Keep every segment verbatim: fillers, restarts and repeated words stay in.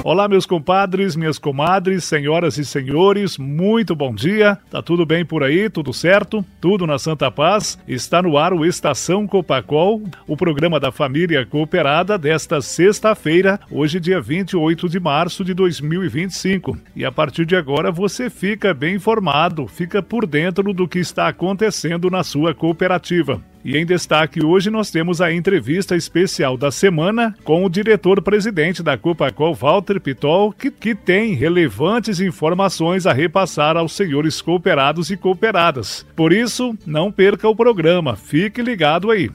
Olá, meus compadres, minhas comadres, senhoras e senhores, muito bom dia. Tá tudo bem por aí? Tudo certo? Tudo na Santa Paz? Está no ar o Estação Copacol, o programa da família cooperada desta sexta-feira, hoje dia vinte e oito de março de dois mil e vinte e cinco. E a partir de agora você fica bem informado, fica por dentro do que está acontecendo na sua cooperativa. E em destaque hoje nós temos a entrevista especial da semana com o diretor-presidente da Copacol, Walter Pitol, que, que tem relevantes informações a repassar aos senhores cooperados e cooperadas. Por isso, não perca o programa, fique ligado aí.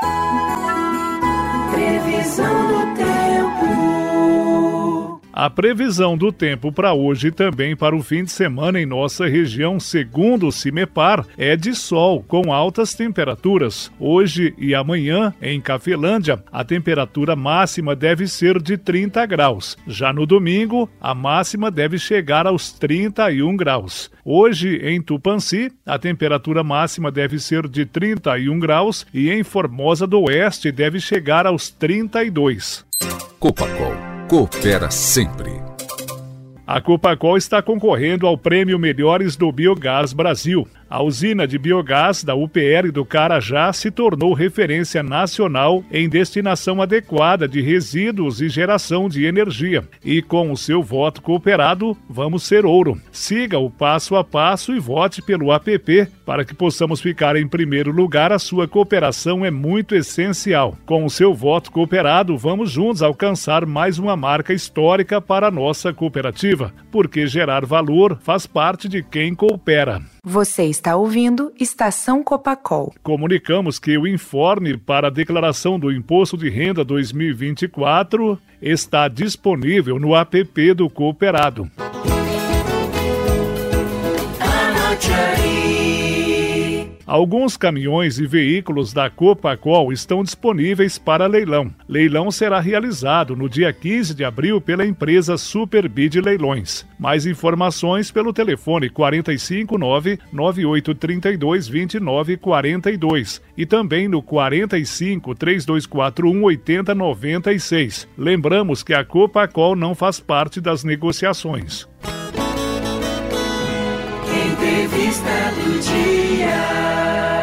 Previsão do tempo. A previsão do tempo para hoje e também para o fim de semana em nossa região, segundo o CIMEPAR, é de sol, com altas temperaturas. Hoje e amanhã, em Cafelândia, a temperatura máxima deve ser de trinta graus. Já no domingo, a máxima deve chegar aos trinta e um graus. Hoje, em Tupanci, a temperatura máxima deve ser de trinta e um graus e em Formosa do Oeste deve chegar aos trinta e dois. Copacol. Coopera sempre. A Copacol está concorrendo ao Prêmio Melhores do Biogás Brasil. A usina de biogás da U P R do Carajá se tornou referência nacional em destinação adequada de resíduos e geração de energia. E com o seu voto cooperado, vamos ser ouro. Siga o passo a passo e vote pelo app para que possamos ficar em primeiro lugar. A sua cooperação é muito essencial. Com o seu voto cooperado, vamos juntos alcançar mais uma marca histórica para a nossa cooperativa, porque gerar valor faz parte de quem coopera. Você está ouvindo Estação Copacol. Comunicamos que o informe para a declaração do Imposto de Renda dois mil e vinte e quatro está disponível no app do Cooperado. Alguns caminhões e veículos da Copacol estão disponíveis para leilão. Leilão será realizado no dia quinze de abril pela empresa Superbid Leilões. Mais informações pelo telefone quatro cinco nove, nove oito três dois, dois nove quatro dois e também no quatro cinco, três dois quatro um, oito zero nove seis. Lembramos que a Copacol não faz parte das negociações. Entrevista do dia.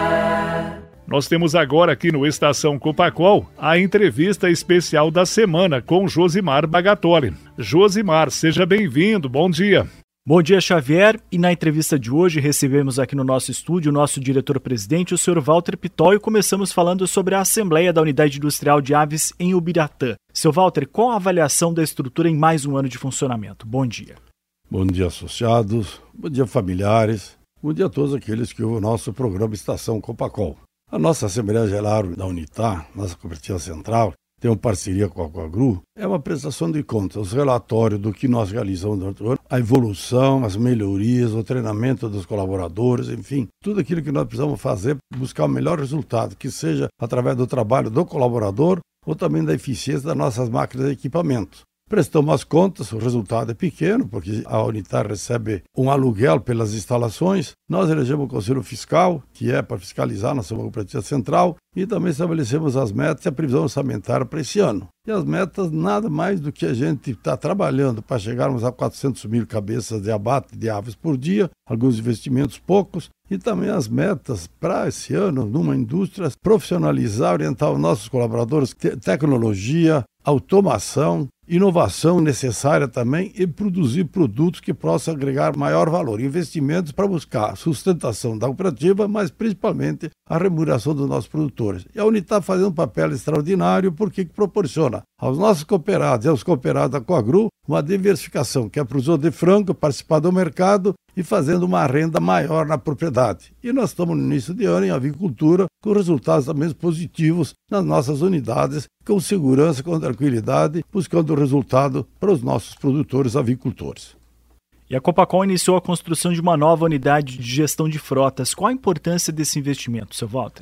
Nós temos agora aqui no Estação Copacol a entrevista especial da semana com Josimar Bagatoli. Josimar, seja bem-vindo, bom dia. Bom dia, Xavier. E na entrevista de hoje recebemos aqui no nosso estúdio o nosso diretor-presidente, o senhor Walter Pitol, e começamos falando sobre a Assembleia da Unidade Industrial de Aves em Ubiratã. Seu Walter, qual a avaliação da estrutura em mais um ano de funcionamento? Bom dia. Bom dia, associados. Bom dia, familiares. Bom dia a todos aqueles que ouvem o nosso programa Estação Copacol. A nossa Assembleia Geral da Unitá, nossa cooperativa central, tem uma parceria com a Coagru, é uma prestação de contas, os relatórios do que nós realizamos durante o ano, a evolução, as melhorias, o treinamento dos colaboradores, enfim, tudo aquilo que nós precisamos fazer para buscar o melhor resultado, que seja através do trabalho do colaborador ou também da eficiência das nossas máquinas e equipamentos. Prestamos as contas, o resultado é pequeno, porque a Unitar recebe um aluguel pelas instalações. Nós elegemos o Conselho Fiscal, que é para fiscalizar a nossa cooperativa central, e também estabelecemos as metas e a previsão orçamentária para esse ano. E as metas, nada mais do que a gente está trabalhando para chegarmos a quatrocentos mil cabeças de abate de aves por dia, alguns investimentos poucos, e também as metas para esse ano, numa indústria, profissionalizar, orientar os nossos colaboradores, te- tecnologia, automação, inovação necessária também e produzir produtos que possam agregar maior valor, investimentos para buscar a sustentação da cooperativa, mas principalmente a remuneração dos nossos produtores. E a Unitar fazendo um papel extraordinário porque proporciona aos nossos cooperados e aos cooperados da Coagru uma diversificação, que é para o Zona de Franco participar do mercado e fazendo uma renda maior na propriedade. E nós estamos no início de ano em avicultura, com resultados também positivos nas nossas unidades, com segurança, com tranquilidade, buscando resultado para os nossos produtores avicultores. E a Copacol iniciou a construção de uma nova unidade de gestão de frotas. Qual a importância desse investimento, seu Walter?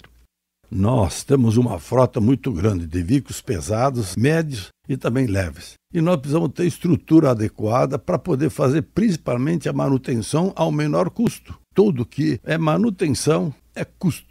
Nós temos uma frota muito grande de veículos pesados, médios e também leves. E nós precisamos ter estrutura adequada para poder fazer principalmente a manutenção ao menor custo. Tudo que é manutenção é custo.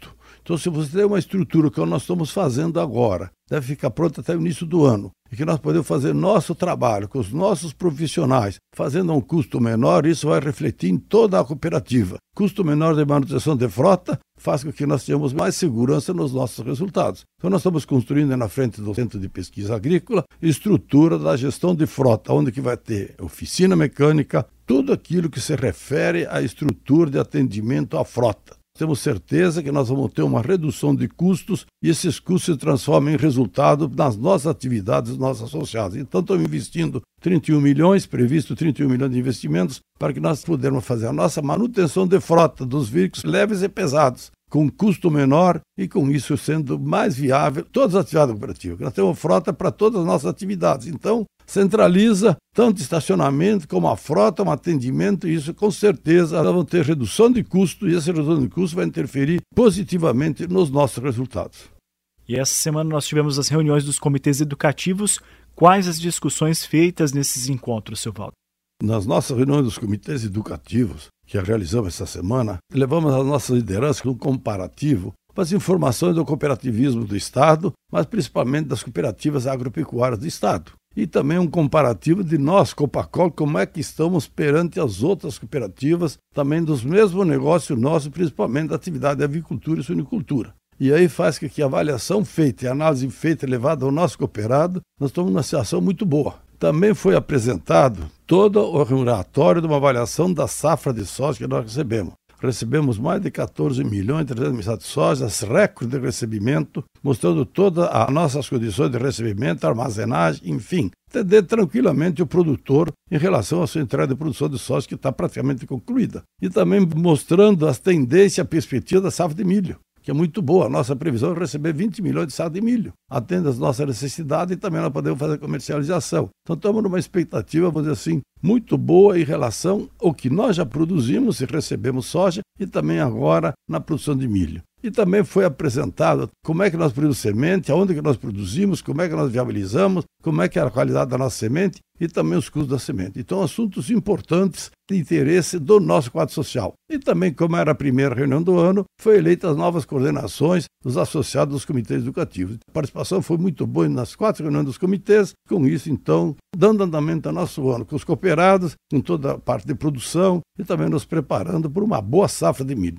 Então, se você tem uma estrutura que nós estamos fazendo agora, deve ficar pronta até o início do ano, e que nós podemos fazer nosso trabalho com os nossos profissionais, fazendo a um custo menor, isso vai refletir em toda a cooperativa. Custo menor de manutenção de frota faz com que nós tenhamos mais segurança nos nossos resultados. Então, nós estamos construindo na frente do Centro de Pesquisa Agrícola estrutura da gestão de frota, onde que vai ter oficina mecânica, tudo aquilo que se refere à estrutura de atendimento à frota. Temos certeza que nós vamos ter uma redução de custos e esses custos se transformam em resultado nas nossas atividades, dos nossos associados. Então, estamos investindo trinta e um milhões, previsto trinta e um milhões de investimentos, para que nós pudermos fazer a nossa manutenção de frota dos veículos leves e pesados, com um custo menor e com isso sendo mais viável todas as atividades cooperativas. Nós temos frota para todas as nossas atividades. Então, centraliza tanto estacionamento como a frota, um atendimento, e isso com certeza nós vamos ter redução de custo, e essa redução de custo vai interferir positivamente nos nossos resultados. E essa semana nós tivemos as reuniões dos comitês educativos. Quais as discussões feitas nesses encontros, seu Walter? Nas nossas reuniões dos comitês educativos, que realizamos essa semana, levamos a nossa liderança com um comparativo com as informações do cooperativismo do Estado, mas principalmente das cooperativas agropecuárias do Estado. E também um comparativo de nós, Copacol, como é que estamos perante as outras cooperativas, também dos mesmos negócios nossos, principalmente da atividade de avicultura e suinicultura. E aí faz com que a avaliação feita e a análise feita e levada ao nosso cooperado, nós estamos numa situação muito boa. Também foi apresentado todo o relatório de uma avaliação da safra de soja que nós recebemos. Recebemos mais de quatorze milhões e trezentos mil sacos de soja, recorde de recebimento, mostrando todas as nossas condições de recebimento, armazenagem, enfim, entender tranquilamente o produtor em relação à sua entrega de produção de soja, que está praticamente concluída. E também mostrando as tendências e a perspectiva da safra de milho, que é muito boa. A nossa previsão é receber vinte milhões de sacos de milho. Atende às nossas necessidades e também nós podemos fazer comercialização. Então estamos numa expectativa, vamos dizer assim, muito boa em relação ao que nós já produzimos e recebemos soja e também agora na produção de milho. E também foi apresentado como é que nós produzimos semente, aonde que nós produzimos, como é que nós viabilizamos, como é que é a qualidade da nossa semente e também os custos da semente. Então, assuntos importantes de interesse do nosso quadro social. E também, como era a primeira reunião do ano, foi eleita as novas coordenações dos associados dos comitês educativos. A participação foi muito boa nas quatro reuniões dos comitês. Com isso, então, dando andamento ao nosso ano, com os cooperados, com toda a parte de produção e também nos preparando por uma boa safra de milho.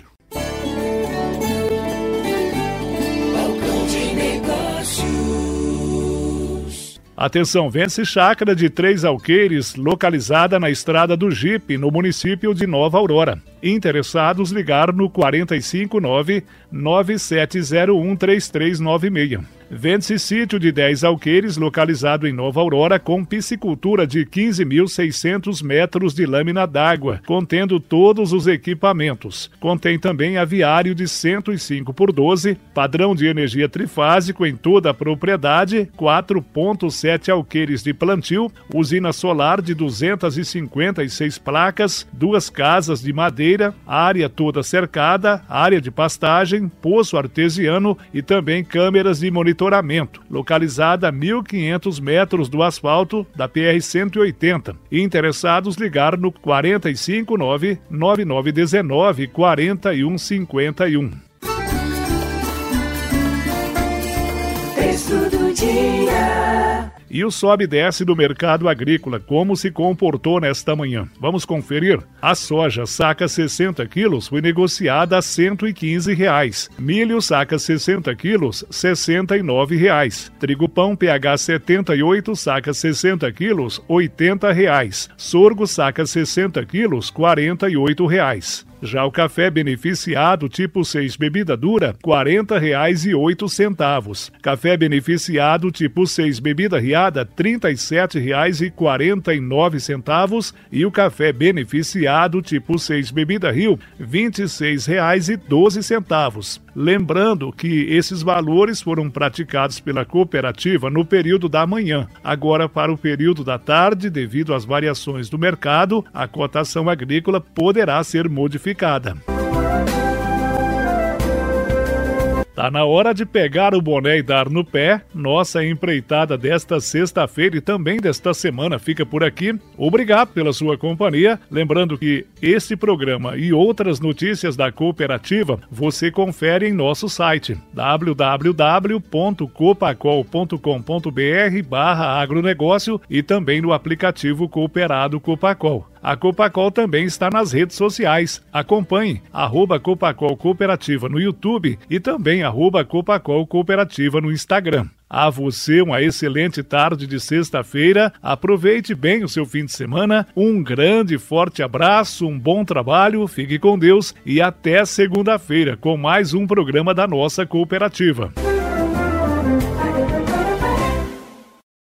Atenção, vende-se chácara de Três Alqueires, localizada na Estrada do Jipe, no município de Nova Aurora. Interessados, ligar no quatro cinco nove, nove sete zero um, três três nove seis. Vende-se sítio de dez alqueires, localizado em Nova Aurora, com piscicultura de quinze mil seiscentos metros de lâmina d'água, contendo todos os equipamentos. Contém também aviário de cento e cinco por doze, padrão de energia trifásico em toda a propriedade, quatro vírgula sete alqueires de plantio, usina solar de duzentas e cinquenta e seis placas, duas casas de madeira, área toda cercada, área de pastagem, poço artesiano e também câmeras de monitoramento. Localizada a mil e quinhentos metros do asfalto da P R cento e oitenta. Interessados, ligar no quatro cinco nove, nove nove um nove, quatro um cinco um. Texto do dia. E o sobe e desce do mercado agrícola, como se comportou nesta manhã? Vamos conferir? A soja, saca sessenta quilos, foi negociada a cento e quinze reais. Milho, saca sessenta quilos, sessenta e nove reais. Trigo pão, P H setenta e oito, saca sessenta quilos, oitenta reais. Sorgo, saca sessenta quilos, quarenta e oito reais. Já o café beneficiado tipo seis bebida dura, quarenta reais e oito centavos. Café beneficiado tipo seis bebida riada, trinta e sete reais e quarenta e nove centavos. E o café beneficiado tipo seis bebida Rio, vinte e seis reais e doze centavos. Lembrando que esses valores foram praticados pela cooperativa no período da manhã. Agora, para o período da tarde, devido às variações do mercado, a cotação agrícola poderá ser modificada. Tá na hora de pegar o boné e dar no pé. Nossa empreitada desta sexta-feira e também desta semana fica por aqui. Obrigado pela sua companhia. Lembrando que este programa e outras notícias da cooperativa você confere em nosso site w w w ponto copacol ponto com ponto b r barra agronegócio e também no aplicativo Cooperado Copacol. A Copacol também está nas redes sociais. Acompanhe arroba Copacol Cooperativa no YouTube e também arroba Copacol Cooperativa no Instagram. A você uma excelente tarde de sexta-feira, aproveite bem o seu fim de semana, um grande forte abraço, um bom trabalho, fique com Deus e até segunda-feira com mais um programa da nossa cooperativa.